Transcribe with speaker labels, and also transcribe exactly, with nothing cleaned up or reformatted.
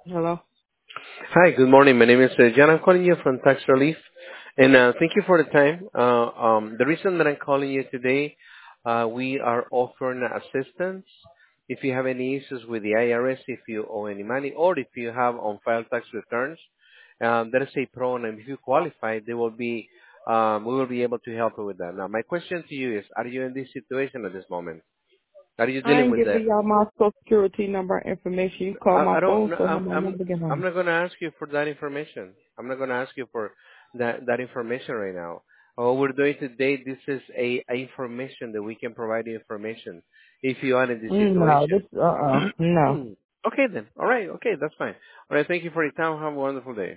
Speaker 1: Hello.
Speaker 2: Hi, good morning. My name is uh, John. I'm calling you from Tax Relief, and uh, thank you for the time. Uh, um, the reason that I'm calling you today, uh, we are offering assistance. If you have any issues with the I R S, if you owe any money, or if you have on-file tax returns, um, that is a program. If you qualify, they will be, um, we will be able to help you with that. Now, my question to you is: are you in this situation at this moment? Are you
Speaker 1: I
Speaker 2: dealing
Speaker 1: ain't
Speaker 2: with that?
Speaker 1: giving y'all my social security number and information. You call
Speaker 2: I,
Speaker 1: my
Speaker 2: I don't.
Speaker 1: phone,
Speaker 2: No,
Speaker 1: so how
Speaker 2: I'm.
Speaker 1: my
Speaker 2: I'm.
Speaker 1: number get
Speaker 2: I'm
Speaker 1: on.
Speaker 2: not going to ask you for that information. I'm not going to ask you for that that information right now. What we're doing today, this is a, a information that we can provide you information if you are in this
Speaker 1: Mm, No,
Speaker 2: situation.
Speaker 1: this uh uh no.
Speaker 2: Okay then. All right. Okay, that's fine. All right. Thank you for your time. Have a wonderful day.